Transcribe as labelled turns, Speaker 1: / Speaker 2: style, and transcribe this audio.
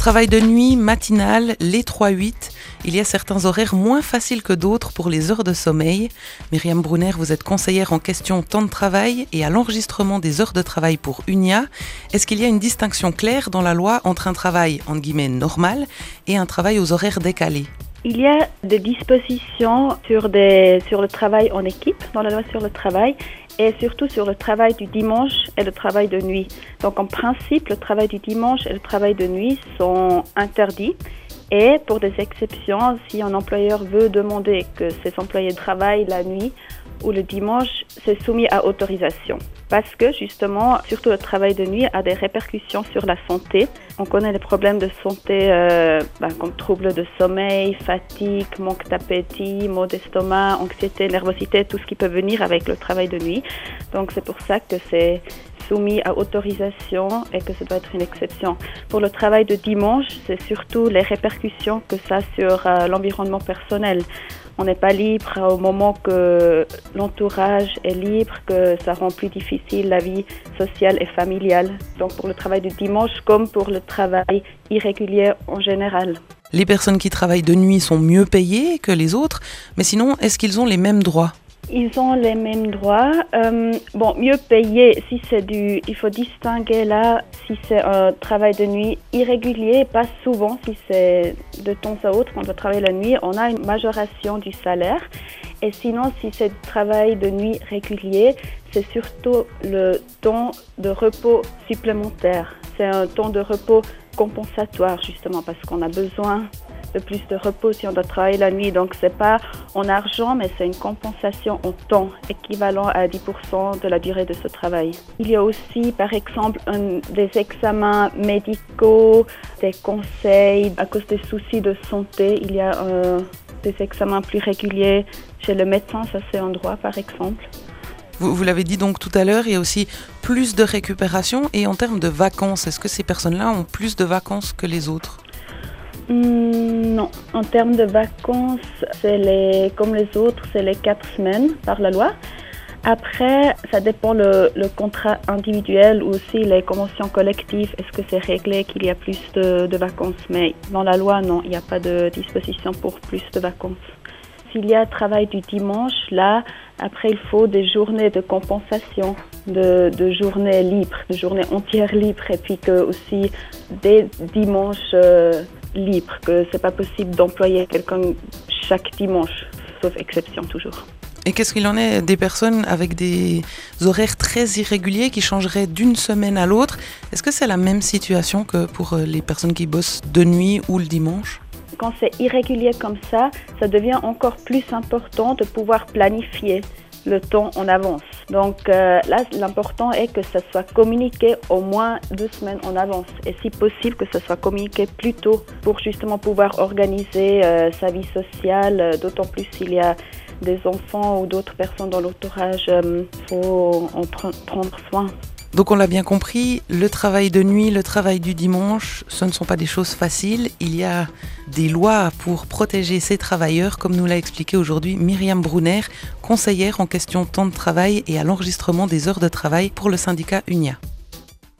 Speaker 1: Travail de nuit, matinal, les 3-8. Il y a certains horaires moins faciles que d'autres pour les heures de sommeil. Myriam Brunner, vous êtes conseillère en question temps de travail et à l'enregistrement des heures de travail pour UNIA. Est-ce qu'il y a une distinction claire dans la loi entre un travail, entre guillemets, normal et un travail aux horaires décalés ?
Speaker 2: Il y a des dispositions sur le travail en équipe, dans la loi sur le travail, et surtout sur le travail du dimanche et le travail de nuit. Donc en principe, le travail du dimanche et le travail de nuit sont interdits. Et pour des exceptions, si un employeur veut demander que ses employés travaillent la nuit ou le dimanche, c'est soumis à autorisation. Parce que justement, surtout le travail de nuit a des répercussions sur la santé. On connaît les problèmes de santé comme troubles de sommeil, fatigue, manque d'appétit, maux d'estomac, anxiété, nervosité, tout ce qui peut venir avec le travail de nuit. Donc c'est pour ça que c'est soumis à autorisation et que ça doit être une exception. Pour le travail de dimanche, c'est surtout les répercussions que ça a sur l'environnement personnel. On n'est pas libre au moment que l'entourage est libre, que ça rend plus difficile la vie sociale et familiale. Donc pour le travail du dimanche comme pour le travail irrégulier en général.
Speaker 1: Les personnes qui travaillent de nuit sont mieux payées que les autres, mais sinon, est-ce qu'ils ont les mêmes droits ?
Speaker 2: Ils ont les mêmes droits. Mieux payé, il faut distinguer là si c'est un travail de nuit irrégulier, pas souvent, si c'est de temps à autre, on doit travailler la nuit, on a une majoration du salaire. Et sinon, si c'est du travail de nuit régulier, c'est surtout le temps de repos supplémentaire. C'est un temps de repos compensatoire, justement, parce qu'on a besoin de plus de repos si on doit travailler la nuit. Donc, c'est pas en argent, mais c'est une compensation en temps, équivalent à 10% de la durée de ce travail. Il y a aussi, par exemple, des examens médicaux, des conseils. À cause des soucis de santé, il y a des examens plus réguliers chez le médecin, ça c'est un droit, par exemple.
Speaker 1: Vous l'avez dit donc tout à l'heure, il y a aussi plus de récupération. Et en termes de vacances, est-ce que ces personnes-là ont plus de vacances que les autres ?
Speaker 2: Non, en termes de vacances, comme les autres, c'est les 4 semaines par la loi. Après, ça dépend le contrat individuel ou aussi les conventions collectives. Est-ce que c'est réglé qu'il y a plus de vacances? Mais dans la loi, non, il n'y a pas de disposition pour plus de vacances. S'il y a travail du dimanche, là, après, il faut des journées de compensation, de journées libres, de journées entières libres, et puis que aussi des dimanches libres, que c'est pas possible d'employer quelqu'un chaque dimanche, sauf exception toujours.
Speaker 1: Et qu'est-ce qu'il en est des personnes avec des horaires très irréguliers qui changeraient d'une semaine à l'autre ? Est-ce que c'est la même situation que pour les personnes qui bossent de nuit ou le dimanche ?
Speaker 2: Quand c'est irrégulier comme ça devient encore plus important de pouvoir planifier le temps en avance. Donc là, l'important est que ça soit communiqué au moins 2 semaines en avance. Et si possible, que ça soit communiqué plus tôt pour justement pouvoir organiser sa vie sociale, d'autant plus s'il y a des enfants ou d'autres personnes dans l'entourage, faut en prendre soin.
Speaker 1: Donc on l'a bien compris, le travail de nuit, le travail du dimanche, ce ne sont pas des choses faciles. Il y a des lois pour protéger ces travailleurs, comme nous l'a expliqué aujourd'hui Myriam Brunner, conseillère en question temps de travail et à l'enregistrement des heures de travail pour le syndicat UNIA.